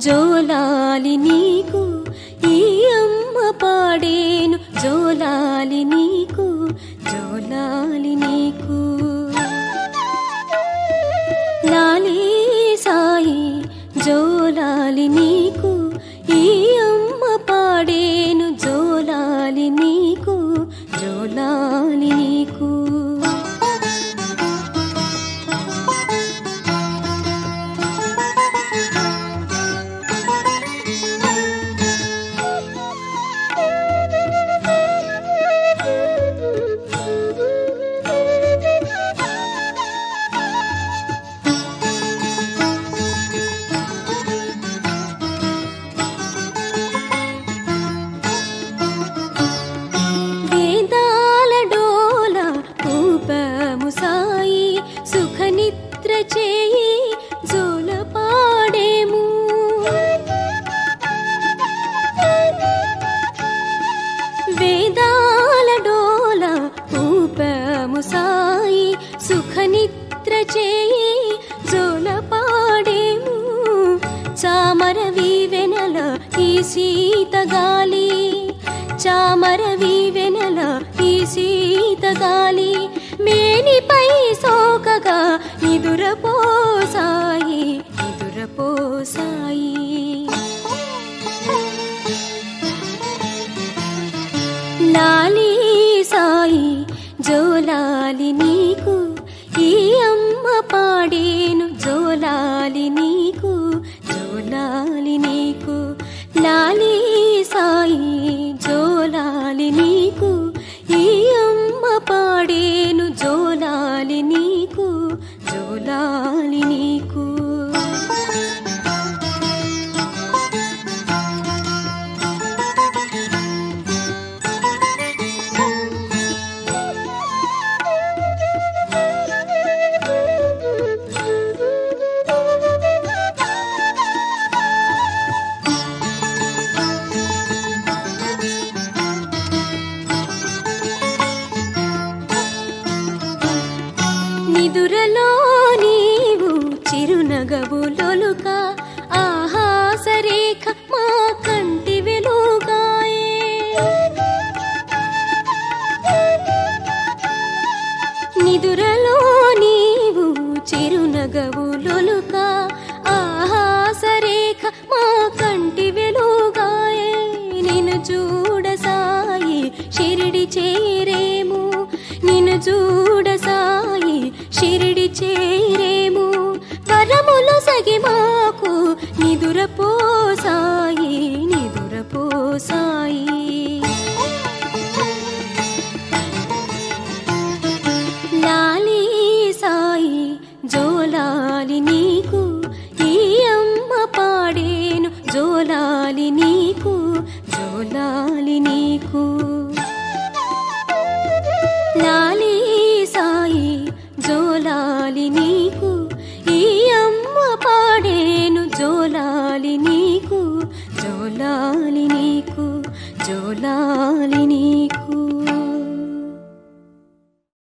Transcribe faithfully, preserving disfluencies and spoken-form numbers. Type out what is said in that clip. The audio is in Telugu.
జోలాలి నీకు ఈ అమ్మ పాడేను జోలాలి నీకు జోలాలి నీకు లాలి సాయి జోలాలి నీకు ఈ అమ్మ పాడేను జోలాలి నీకు జోలాలి నీకు సుఖనిద్ర చేయి జోల పాడేము వేదాల డోల ఊపము సాయి సుఖనిద్ర చేయి జోల పాడేము చామరవి వెనల ఈ శీతగాలి చామరవి వెనల ఈ శీతగాలి మేనిపై సోకగా నిదురపోసాయి నిదురపోసాయి లాలి సాయి జోలాలి నీకు ఈ అమ్మ పాడేను జోలాలి నీకు జోలాలి నీకు లాలి సాయి జోలాలి నీకు ఈ అమ్మ పాడేను జోలాలి నీకు జోలాలి నీకు నిదురలో నీవు చిరునగవులొలుక ఆహాసరేఖ మా కంటి వెలుగాయే నిదురలో నీవు చిరునగవులొలుక ఆహాసరేఖ మా కంటి వెలుగాయే నిన్ను చూడ సాయి షిరిడి చేరేము నిన్ను చూడ సాయి షిరిడి చేరేము వరములు సగి మాకు నిదురపోసాయి నిదురపోసాయి లాలి సాయి జోలాలి నీకు ఈ అమ్మ పాడేను జోలాలి నీకు జోలాలి నీకు లాలి సాయి జోలాలి నీకు ఈ అమ్మ పాడేను జోలాలి నీకు జోలాలి నీకు జోలాలి నీకు